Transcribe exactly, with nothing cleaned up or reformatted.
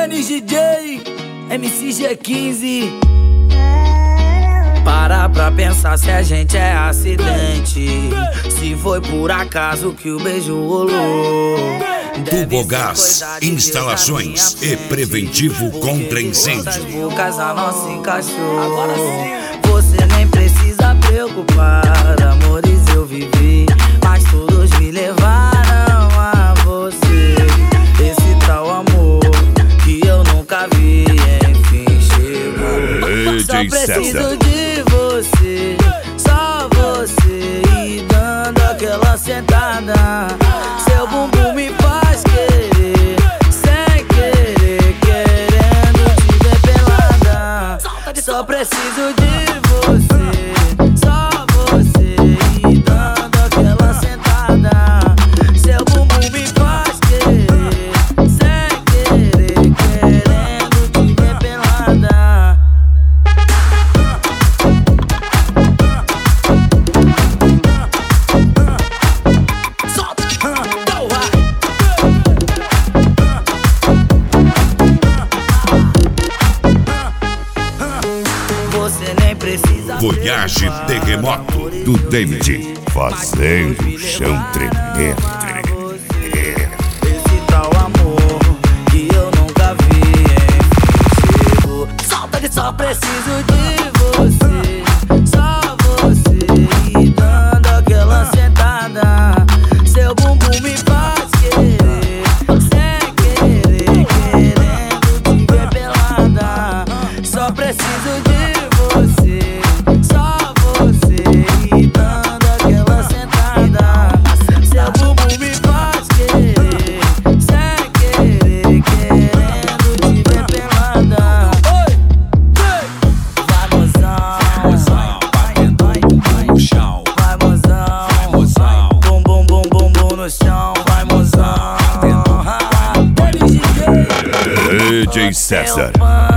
Denis D J, M C G quinze. Para pra pensar se a gente é acidente, se foi por acaso que o beijo rolou. Tubogás, instalações e preventivo contra incêndio. Bocas a nossa encaixou. Agora sim. Você nem precisa preocupar, amores eu vivi, mas todos me levaram a você. Esse tal amor que eu nunca vi, enfim chegou. Só preciso de você, só você, e dando aquela sentada. Seu bumbum me faz querer, sem querer, querendo te ver pelada. Só preciso de você, só você, e dando aquela sentada. Seu bumbum me faz querer, sem querer, querendo te ver pelada. Você nem precisa. Voyage Terremoto do David, fazendo o chão tremer. Esse tal amor que eu nunca vi, enfim chegou. Solta que só preciso de você, só você, e dando aquela sentada. Seu bumbum me faz querer, sem querer, querendo te ver pelada. Só preciso de você, só você, e dando aquela sentada. Seu bumbum me faz querer, sem querer, querendo te ver pelada. Oi, vai mozão, batendo bumbum no chão. vai mozão, bum bum bum bum bum no chão, vai mozão. D J César.